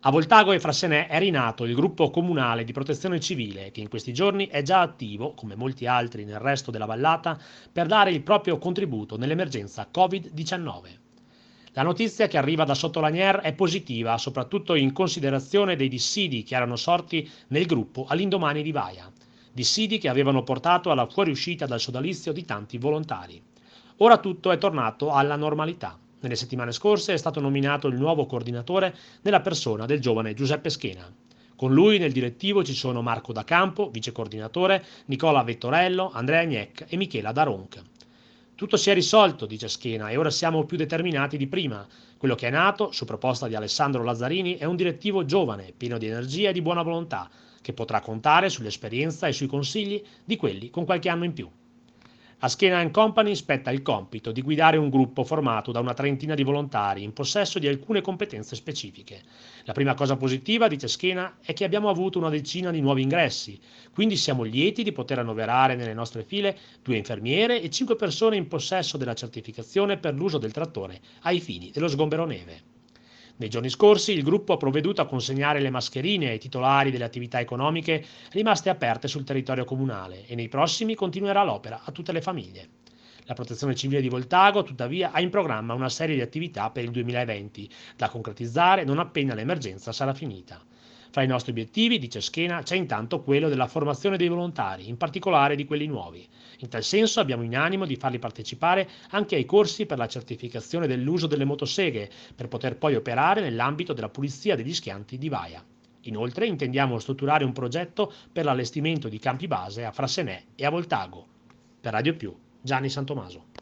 A Voltago e Frassenè è rinato il gruppo comunale di protezione civile che in questi giorni è già attivo, come molti altri nel resto della vallata, per dare il proprio contributo nell'emergenza Covid-19. La notizia che arriva da Sottolanier è positiva, soprattutto in considerazione dei dissidi che erano sorti nel gruppo all'indomani di Vaia, dissidi che avevano portato alla fuoriuscita dal sodalizio di tanti volontari. Ora tutto è tornato alla normalità. Nelle settimane scorse è stato nominato il nuovo coordinatore nella persona del giovane Giuseppe Schena. Con lui nel direttivo ci sono Marco Da Campo, vice coordinatore, Nicola Vettorello, Andrea Gnec e Michela Daronc. Tutto si è risolto, dice Schena, e ora siamo più determinati di prima. Quello che è nato, su proposta di Alessandro Lazzarini, è un direttivo giovane, pieno di energia e di buona volontà, che potrà contare sull'esperienza e sui consigli di quelli con qualche anno in più. A Schena Company spetta il compito di guidare un gruppo formato da una trentina di volontari in possesso di alcune competenze specifiche. La prima cosa positiva, dice Schena, è che abbiamo avuto una decina di nuovi ingressi, quindi siamo lieti di poter annoverare nelle nostre file 2 infermiere e 5 persone in possesso della certificazione per l'uso del trattore ai fini dello sgombero neve. Nei giorni scorsi il gruppo ha provveduto a consegnare le mascherine ai titolari delle attività economiche rimaste aperte sul territorio comunale e nei prossimi continuerà l'opera a tutte le famiglie. La Protezione Civile di Voltago, tuttavia, ha in programma una serie di attività per il 2020, da concretizzare non appena l'emergenza sarà finita. Fra i nostri obiettivi, dice Schena, c'è intanto quello della formazione dei volontari, in particolare di quelli nuovi. In tal senso abbiamo in animo di farli partecipare anche ai corsi per la certificazione dell'uso delle motoseghe, per poter poi operare nell'ambito della pulizia degli schianti di Vaia. Inoltre intendiamo strutturare un progetto per l'allestimento di campi base a Frassenè e a Voltago. Per Radio Più, Gianni Santomaso.